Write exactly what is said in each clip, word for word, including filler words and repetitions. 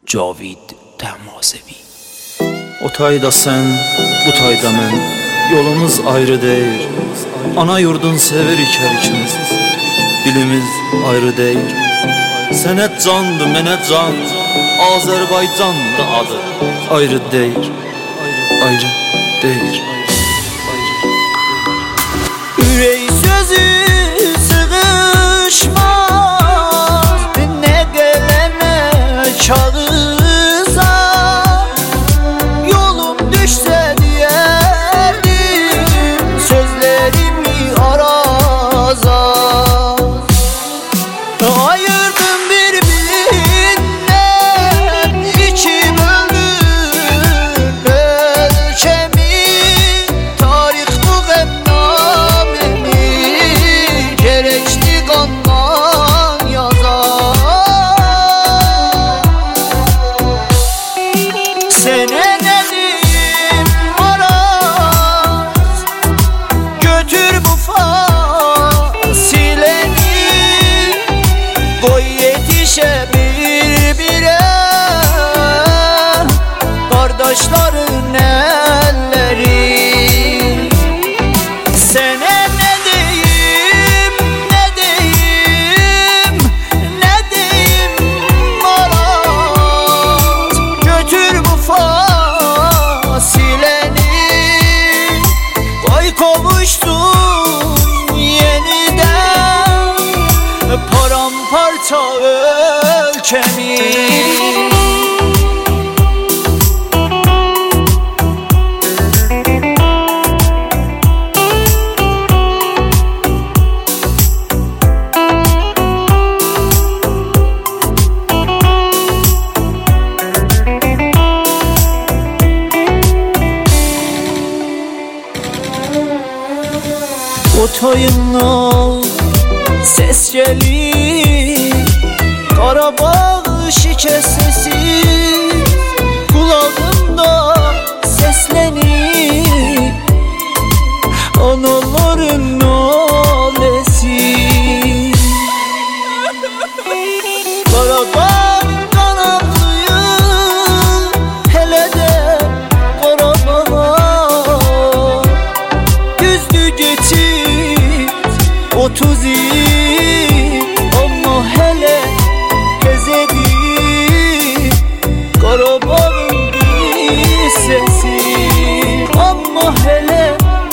Cavid Təhmasevi. O tayda sen, bu tayda mən, yolumuz ayrı deyil. Ana yurdun sevirik hər ikimiz, dilimiz ayrı deyil. Sənət candı, mənə can, Azərbaycandı adı, ayrı deyil, ayrı deyil. Ürək sözü sığışmaz, ne qələmə kağıza, yolum düşsə deyərdim sözlərimi araza. Ayırdım bir-birindən iki bölüm ölkəmi, tarix bu qəmnaməni gerekli qandan yazar. Sənə nə deyim Araz, götür bu fasiləni, qoy yetişə bir-birə qardaşların əlləri. Sənə nə deyim, nə deyim, nə deyim Araz, götür bu fasiləni, qoy qovuşsun yenidən paramparça ölkəmi. O toyundan ses gelir, Qarabağ şikəst sesi kulağımda seslenir, anaların nalesi. Qarabağ qanatlıyım, hele de Qarabağa yüzdü geçir otuz il, ama hele gezedir Qarabağın bir sesi, ama hele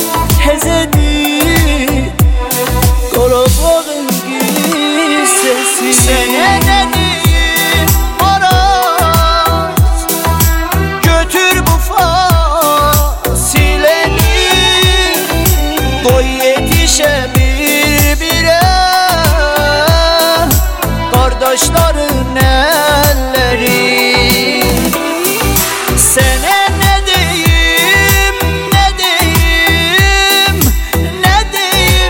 hezedir Qarabağın bir sesi. Sənə nə deyim Araz, götür bu fasiləni, qoy yetişə bir-birə qardaşların əlləri. Sənə nə deyim, nə deyim, nə deyim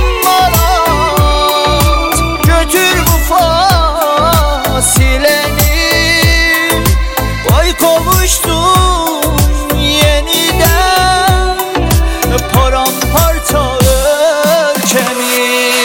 Araz, götür bu fasiləni, qoy qovuşsun yenidən paramparça ölkəmi.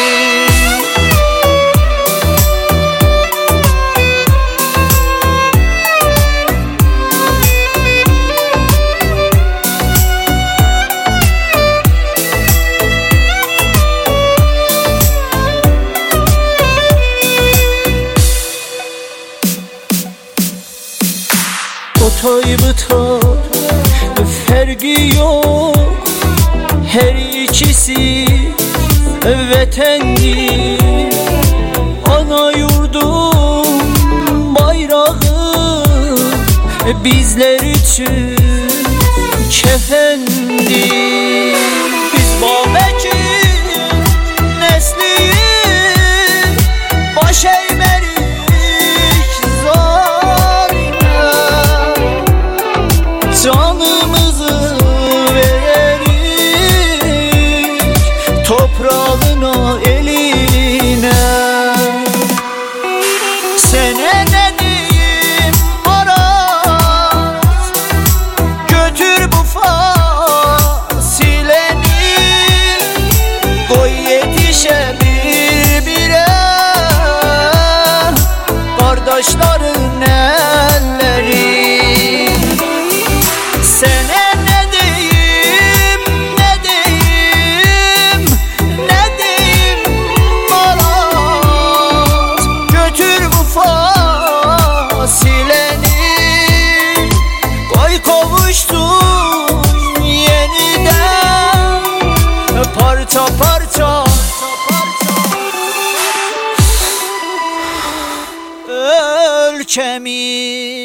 O toy bu toy fergi yok, her ikisi vatandır. Ana yurdum bayrağı bizler için kefendir. Biz Babəkir nesliyiz, baş eğmerik zalimə, canımızı vererik toprağına, eline. Sənə nə deyim Araz, götür bu fasiləni, parça parça ölçemiz.